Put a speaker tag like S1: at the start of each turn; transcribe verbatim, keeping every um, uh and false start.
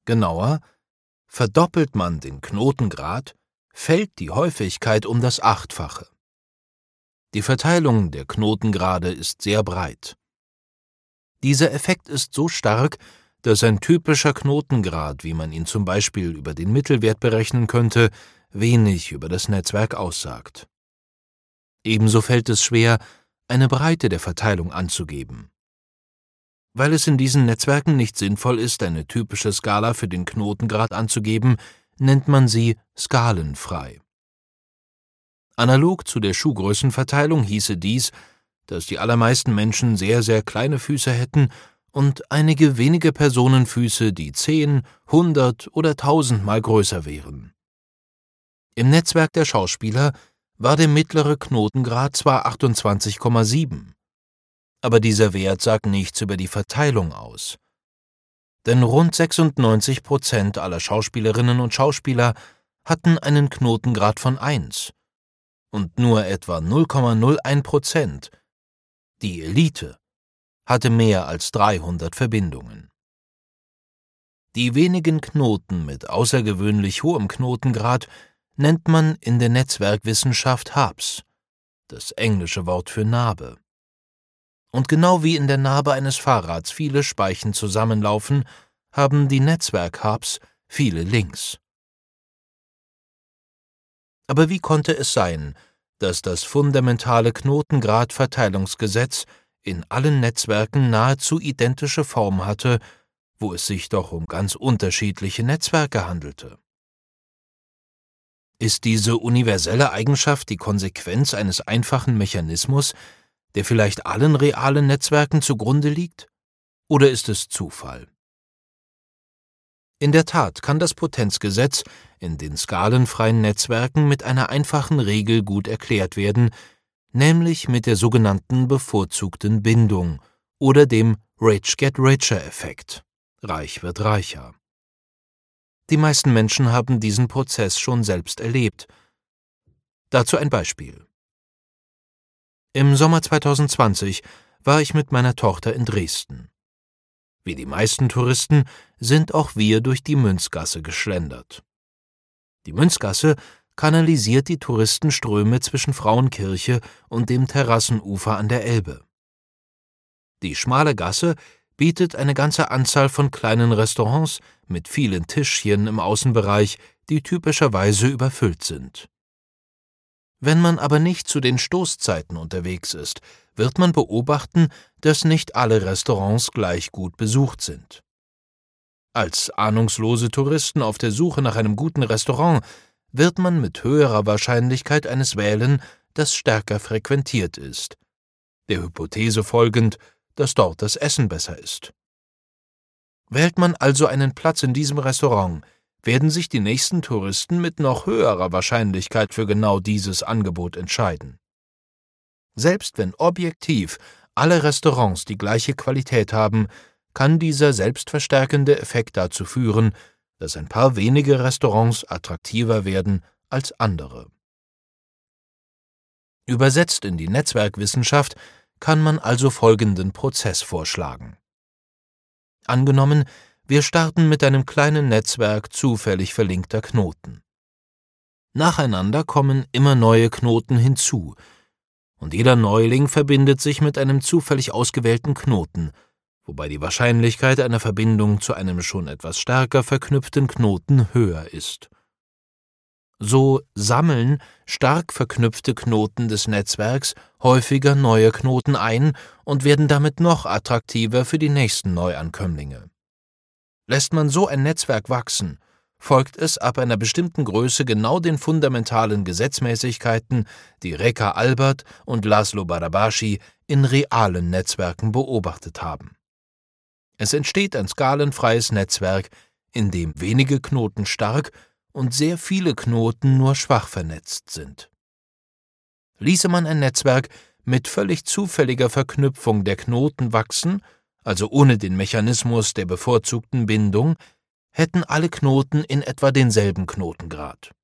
S1: Genauer: verdoppelt man den Knotengrad, fällt die Häufigkeit um das Achtfache. Die Verteilung der Knotengrade ist sehr breit. Dieser Effekt ist so stark, dass ein typischer Knotengrad, wie man ihn zum Beispiel über den Mittelwert berechnen könnte, wenig über das Netzwerk aussagt. Ebenso fällt es schwer, eine Breite der Verteilung anzugeben. Weil es in diesen Netzwerken nicht sinnvoll ist, eine typische Skala für den Knotengrad anzugeben, nennt man sie skalenfrei. Analog zu der Schuhgrößenverteilung hieße dies, dass die allermeisten Menschen sehr, sehr kleine Füße hätten und einige wenige Personenfüße, die zehn, hundert oder tausendmal größer wären. Im Netzwerk der Schauspieler war der mittlere Knotengrad zwar achtundzwanzig Komma sieben, aber dieser Wert sagt nichts über die Verteilung aus. Denn rund sechsundneunzig Prozent aller Schauspielerinnen und Schauspieler hatten einen Knotengrad von eins und nur etwa null Komma null eins Prozent, die Elite, hatte mehr als dreihundert Verbindungen. Die wenigen Knoten mit außergewöhnlich hohem Knotengrad nennt man in der Netzwerkwissenschaft Hubs, das englische Wort für Narbe. Und genau wie in der Narbe eines Fahrrads viele Speichen zusammenlaufen, haben die Netzwerk-Hubs viele Links. Aber wie konnte es sein, dass das fundamentale Knotengradverteilungsgesetz in allen Netzwerken nahezu identische Form hatte, wo es sich doch um ganz unterschiedliche Netzwerke handelte? Ist diese universelle Eigenschaft die Konsequenz eines einfachen Mechanismus, der vielleicht allen realen Netzwerken zugrunde liegt? Oder ist es Zufall? In der Tat kann das Potenzgesetz in den skalenfreien Netzwerken mit einer einfachen Regel gut erklärt werden, nämlich mit der sogenannten bevorzugten Bindung oder dem Rich-get-richer-Effekt. Reich wird reicher. Die meisten Menschen haben diesen Prozess schon selbst erlebt. Dazu ein Beispiel. Im Sommer zweitausendzwanzig war ich mit meiner Tochter in Dresden. Wie die meisten Touristen sind auch wir durch die Münzgasse geschlendert. Die Münzgasse kanalisiert die Touristenströme zwischen Frauenkirche und dem Terrassenufer an der Elbe. Die schmale Gasse bietet eine ganze Anzahl von kleinen Restaurants mit vielen Tischchen im Außenbereich, die typischerweise überfüllt sind. Wenn man aber nicht zu den Stoßzeiten unterwegs ist, wird man beobachten, dass nicht alle Restaurants gleich gut besucht sind. Als ahnungslose Touristen auf der Suche nach einem guten Restaurant wird man mit höherer Wahrscheinlichkeit eines wählen, das stärker frequentiert ist, der Hypothese folgend, dass dort das Essen besser ist. Wählt man also einen Platz in diesem Restaurant, werden sich die nächsten Touristen mit noch höherer Wahrscheinlichkeit für genau dieses Angebot entscheiden. Selbst wenn objektiv alle Restaurants die gleiche Qualität haben, kann dieser selbstverstärkende Effekt dazu führen, dass ein paar wenige Restaurants attraktiver werden als andere. Übersetzt in die Netzwerkwissenschaft kann man also folgenden Prozess vorschlagen. Angenommen, wir starten mit einem kleinen Netzwerk zufällig verlinkter Knoten. Nacheinander kommen immer neue Knoten hinzu, und jeder Neuling verbindet sich mit einem zufällig ausgewählten Knoten, wobei die Wahrscheinlichkeit einer Verbindung zu einem schon etwas stärker verknüpften Knoten höher ist. So sammeln stark verknüpfte Knoten des Netzwerks häufiger neue Knoten ein und werden damit noch attraktiver für die nächsten Neuankömmlinge. Lässt man so ein Netzwerk wachsen, folgt es ab einer bestimmten Größe genau den fundamentalen Gesetzmäßigkeiten, die Reka Albert und Laszlo Barabashi in realen Netzwerken beobachtet haben. Es entsteht ein skalenfreies Netzwerk, in dem wenige Knoten stark und sehr viele Knoten nur schwach vernetzt sind. Ließe man ein Netzwerk mit völlig zufälliger Verknüpfung der Knoten wachsen, also ohne den Mechanismus der bevorzugten Bindung, hätten alle Knoten in etwa denselben Knotengrad.